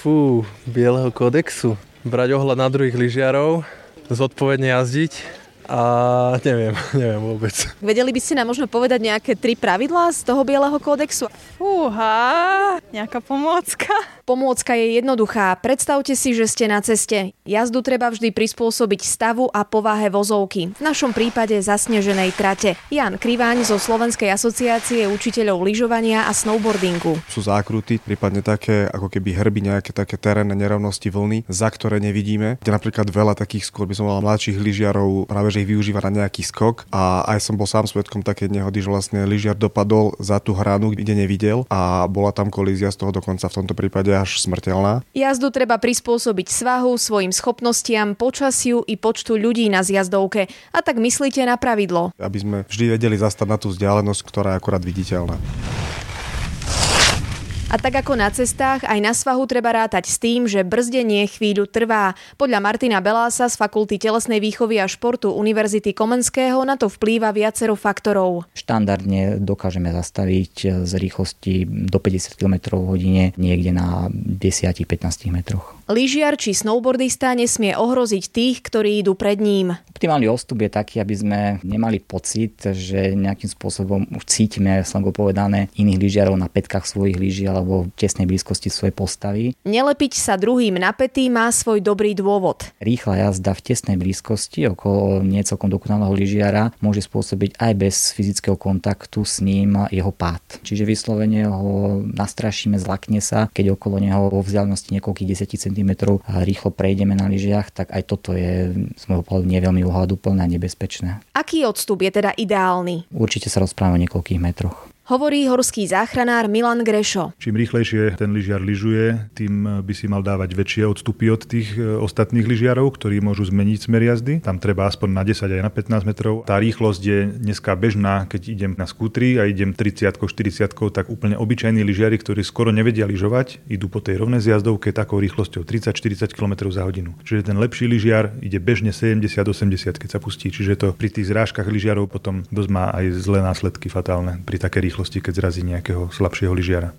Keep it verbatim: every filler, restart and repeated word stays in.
Fú, bieleho kódexu. Brať ohľad na druhých lyžiarov, zodpovedne jazdiť a neviem, neviem vôbec. Vedeli by ste nám možno povedať nejaké tri pravidlá z toho bieleho kódexu? Fúha, nejaká pomôcka. Pomôcka je jednoduchá. Predstavte si, že ste na ceste. Jazdu treba vždy prispôsobiť stavu a povahe vozovky. V našom prípade zasneženej trate. Jan Kriváň zo Slovenskej asociácie učiteľov lyžovania a snowboardingu. Sú zákruty, prípadne také ako keby hrby, nejaké také terénne nerovnosti vlny, za ktoré nevidíme. Kde napríklad veľa takých, skôr by som mal mladších lyžiarov, práve že ich využíva na nejaký skok, a aj som bol sám svedkom také nehody, že vlastne lyžiar dopadol za tú hranu, kde nevidel, a bola tam kolízia, z toho dokonca v tomto prípade až smrteľná. Jazdu treba prispôsobiť svahu, svojim schopnostiam, počasiu i počtu ľudí na zjazdovke. A tak myslíte na pravidlo. Aby sme vždy vedeli zastať na tú vzdialenosť, ktorá je akorát viditeľná. A tak ako na cestách, aj na svahu treba rátať s tým, že brzdenie chvíľu trvá. Podľa Martina Belása z Fakulty telesnej výchovy a športu Univerzity Komenského na to vplýva viacero faktorov. Štandardne dokážeme zastaviť z rýchlosti do päťdesiat kilometrov v hodine niekde na desať až pätnásť metroch. Lyžiar či snowboardista nesmie ohroziť tých, ktorí idú pred ním. Optimálny odstup je taký, aby sme nemali pocit, že nejakým spôsobom už cítime, slango povedané, iných lyžiarov na pätkách svojich lyží alebo v tesnej blízkosti svojej postavy. Nelepiť sa druhým na päty má svoj dobrý dôvod. Rýchla jazda v tesnej blízkosti okolo nie celkom dokonalého lyžiara môže spôsobiť aj bez fyzického kontaktu s ním jeho pád. Čiže vyslovene ho nastrašíme, zlakne sa, keď okolo neho vo vzdialenosti niekoľkých desať centimetrov rýchlo prejdeme na lyžiach, tak aj toto je z môjho pohľadu nie veľmi ohľaduplné a nebezpečné. Aký odstup je teda ideálny? Určite sa rozprávame o niekoľkých metroch. Hovorí horský záchranár Milan Grešo. Čím rýchlejšie ten lyžiar lyžuje, tým by si mal dávať väčšie odstupy od tých ostatných lyžiarov, ktorí môžu zmeniť smer jazdy. Tam treba aspoň na desať aj na pätnásť metrov. Tá rýchlosť je dneska bežná, keď idem na skútri a idem tridsiatkou, štyridsiatkou, tak úplne obyčajní lyžiari, ktorí skoro nevedia lyžovať, idú po tej rovnej zjazdovke takou rýchlosťou tridsať až štyridsať kilometrov za hodinu. Čiže ten lepší lyžiar ide bežne sedemdesiat až osemdesiat, keď sa pustí. Čiže to pri tých zrážkach lyžiarov potom dosť má aj zlé následky fatálne pri takej rýchlosti, keď zrazí nejakého slabšieho lyžiara.